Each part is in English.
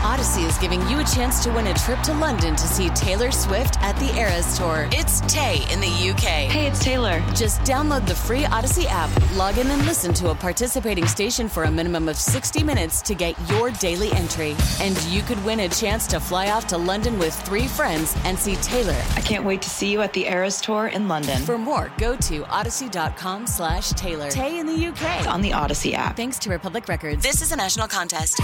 Odyssey is giving you a chance to win a trip to London to see Taylor Swift at the Eras Tour. It's Tay in the UK. Hey, it's Taylor. Just download the free Odyssey app, log in and listen to a participating station for a minimum of 60 minutes to get your daily entry. And you could win a chance to fly off to London with 3 friends and see Taylor. I can't wait to see you at the Eras Tour in London. For more, go to odyssey.com/Taylor. Tay in the UK. It's on the Odyssey app. Thanks to Republic Records. This is a national contest.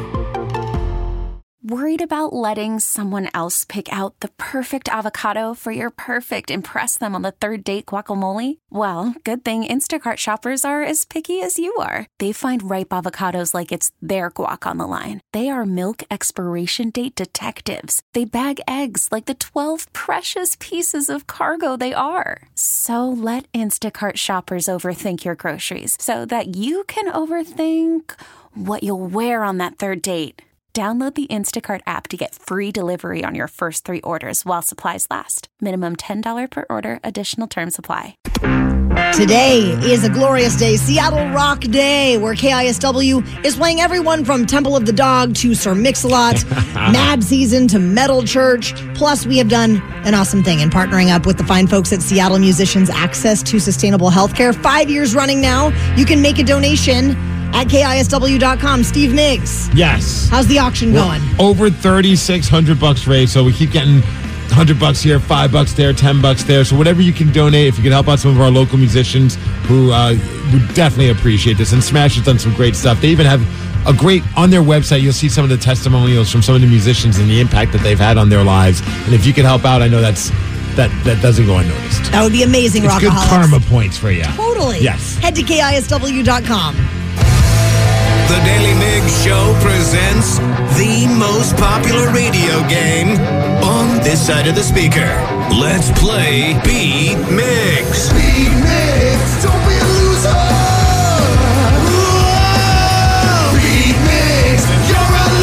Worried about letting someone else pick out the perfect avocado for your perfect impress them on the third date guacamole? Well, good thing Instacart shoppers are as picky as you are. They find ripe avocados like it's their guac on the line. They are milk expiration date detectives. They bag eggs like the 12 precious pieces of cargo they are. So let Instacart shoppers overthink your groceries so that you can overthink what you'll wear on that third date. Download the Instacart app to get free delivery on your first 3 orders while supplies last. Minimum $10 per order. Additional terms apply. Today is a glorious day, Seattle Rock Day, where KISW is playing everyone from Temple of the Dog to Sir Mix-a-Lot, Mad Season to Metal Church. Plus, we have done an awesome thing in partnering up with the fine folks at Seattle Musicians Access to Sustainable Healthcare. 5 years running now. You can make a donation at KISW.com. Steve Miggs. Yes. How's the auction going? Over $3,600 raised, so we keep getting $100 here, $5 there, $10 there. So whatever you can donate, if you can help out some of our local musicians who would definitely appreciate this. And Smash has done some great stuff. They even have a great, on their website, you'll see some of the testimonials from some of the musicians and the impact that they've had on their lives. And if you can help out, I know that doesn't go unnoticed. That would be amazing, It's Rockaholics. good karma points for you. Totally. Yes. Head to KISW.com. The Daily Mix Show presents the most popular radio game on this side of the speaker. Let's play Beat Mix. Beat Mix, don't be a loser. Whoa. Beat Mix, you're a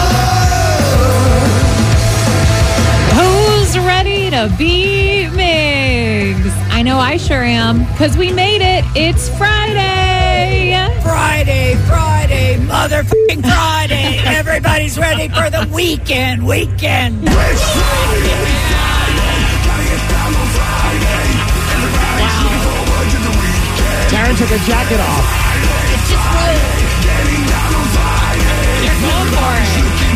loser. Who's ready to beat Migs? I know I sure am, because we made it. It's Friday. Friday, motherfucking Friday. Everybody's ready for the weekend. Taryn took her jacket off. It's just rude. You're going for it.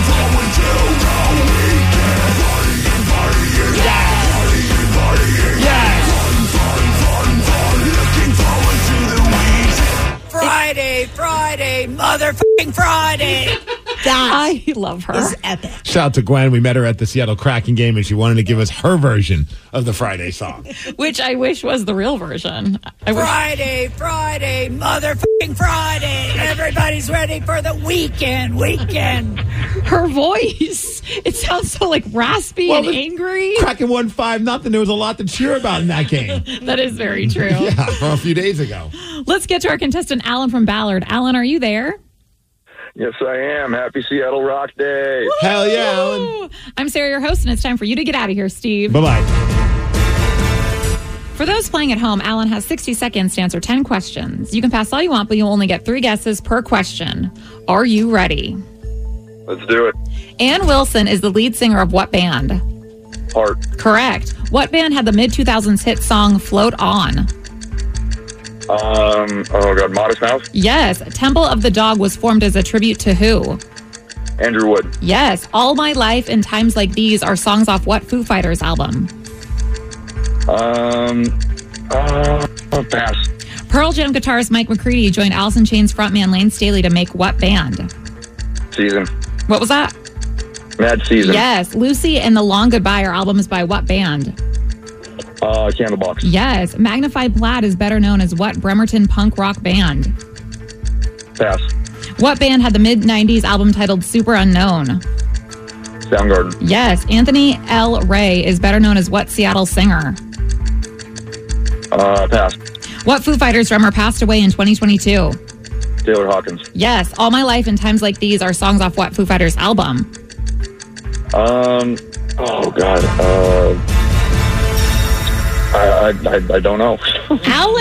Friday, motherfucking Friday. I love her. Is epic. Shout out to Gwen. We met her at the Seattle Kraken game, and she wanted to give us her version of the Friday song. Which I wish was the real version. Friday, motherfucking Friday. Everybody's ready for the weekend. Her voice, it sounds so like raspy and angry. Kraken won 5-0. There was a lot to cheer about in that game. That is very true. Yeah, from a few days ago. Let's get to our contestant, Alan from Ballard. Alan, are you there? Yes, I am. Happy Seattle Rock Day. Hell yeah, Alan. I'm Sarah, your host, and it's time for you to get out of here, Steve. Bye-bye. For those playing at home, Alan has 60 seconds to answer 10 questions. You can pass all you want, but you'll only get 3 guesses per question. Are you ready? Let's do it. Ann Wilson is the lead singer of what band? Heart. Correct. What band had the mid-2000s hit song Float On? Modest Mouse. Yes. Temple of the Dog was formed as a tribute to who? Andrew Wood. Yes. All My Life and Times Like These are songs off what Foo Fighters album? Pass. Pearl Jam guitarist Mike McCready joined Alice in Chains frontman Lane Staley to make what band? Season. What was that? Mad Season. Yes. Lucy and the Long Goodbye are albums by what band? Candlebox. Yes. Magnified Plaid is better known as what Bremerton punk rock band? Pass. What band had the mid-90s album titled Super Unknown? Soundgarden. Yes. Anthony L. Ray is better known as what Seattle singer? Pass. What Foo Fighters drummer passed away in 2022? Taylor Hawkins. Yes. All My Life and Times Like These are songs off what Foo Fighters album? I don't know.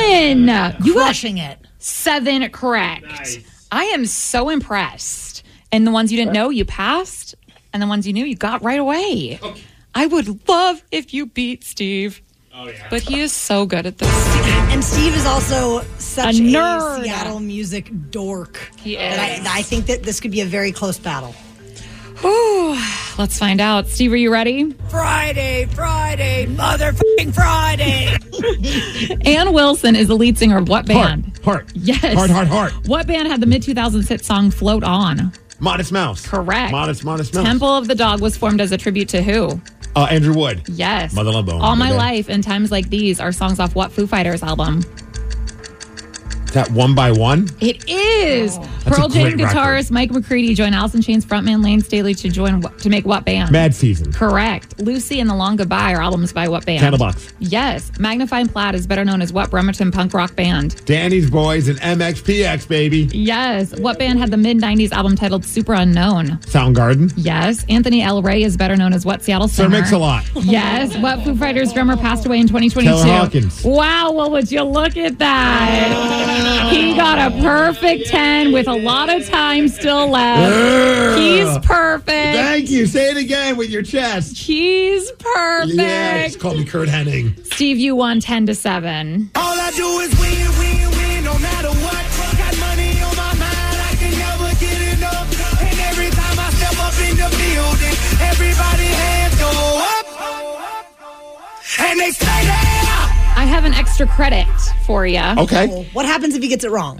Alan, you Crushing got it. 7 correct. Nice. I am so impressed. And the ones you didn't know, you passed. And the ones you knew, you got right away. Okay. I would love if you beat Steve. Oh, yeah. But he is so good at this. And Steve is also such a nerd. Seattle music dork. He is. I think that this could be a very close battle. Ooh, let's find out. Steve, are you ready? Friday, motherfucking Friday. Ann Wilson is the lead singer of what band? Heart. Yes. Heart. What band had the mid-2000s hit song Float On? Modest Mouse. Correct. Modest Mouse. Temple of the Dog was formed as a tribute to who? Andrew Wood. Yes. Mother Love Bone. All My Life and Times Like These are songs off what Foo Fighters album? Is that One by One? It is. Oh. Pearl Jam great guitarist Mike McCready joined Alice in Chains frontman Lane Staley to make what band? Mad Season. Correct. Lucy and the Long Goodbye are albums by what band? Candlebox. Yes. Magnifying Plaid is better known as what Bremerton punk rock band? Danny's Boys and MXPX, baby. Yes. What band had the mid-90s album titled Super Unknown? Soundgarden. Yes. Anthony L. Ray is better known as what Seattle Sir singer? Mix-a-Lot. Yes. What Foo Fighters drummer passed away in 2022? Taylor Hawkins. Wow, well, would you look at that? He got a perfect 10 with a lot of time still left. He's perfect. Thank you. Say it again with your chest. He's perfect. Yes. Call me Kurt Hennig. Steve, you won 10-7. All I do is win, no matter what. Got money on my mind, I can never get enough. And every time I step up in the building, everybody hands go up. And they stay there. I have an extra credit for you. Okay. What happens if he gets it wrong?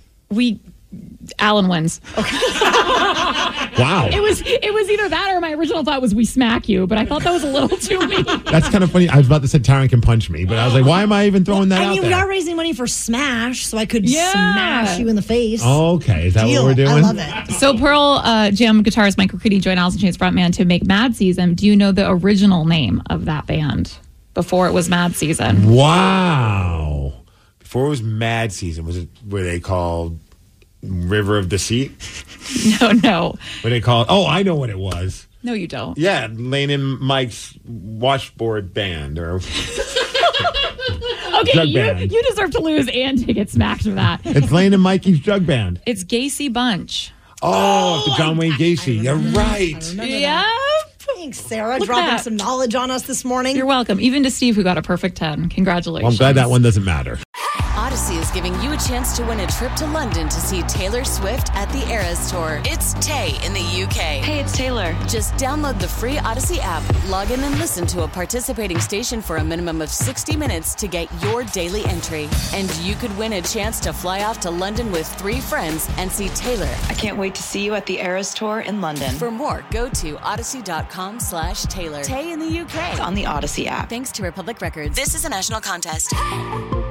Alan wins. Okay. Wow. It was either that or my original thought was we smack you, but I thought that was a little too mean. That's kind of funny. I was about to say Taryn can punch me, but I was like, why am I even throwing that out there? we are raising money for Smash, so I could smash you in the face. Oh, okay. Is that what we're doing? I love it. So Pearl Jam guitarist Mike McCready joined Alice in Chains frontman to make Mad Season. Do you know the original name of that band before it was Mad Season? Wow. Before it was Mad Season, were they called River of Deceit? No. Were they called? Oh, I know what it was. No, you don't. Yeah, Lane and Mike's washboard band or okay, jug band. you deserve to lose and to get smacked for that. It's Lane and Mikey's jug band. It's Gacy Bunch. Oh, the John Wayne Gacy. You're right. Yeah. Thanks, Sarah. Dropping some knowledge on us this morning. You're welcome. Even to Steve, who got a perfect 10. Congratulations. Well, I'm glad that one doesn't matter. Odyssey is giving you a chance to win a trip to London to see Taylor Swift at the Eras Tour. It's Tay in the UK. Hey, it's Taylor. Just download the free Odyssey app, log in and listen to a participating station for a minimum of 60 minutes to get your daily entry. And you could win a chance to fly off to London with 3 friends and see Taylor. I can't wait to see you at the Eras Tour in London. For more, go to odyssey.com/Taylor. Tay in the UK. It's on the Odyssey app. Thanks to Republic Records. This is a national contest.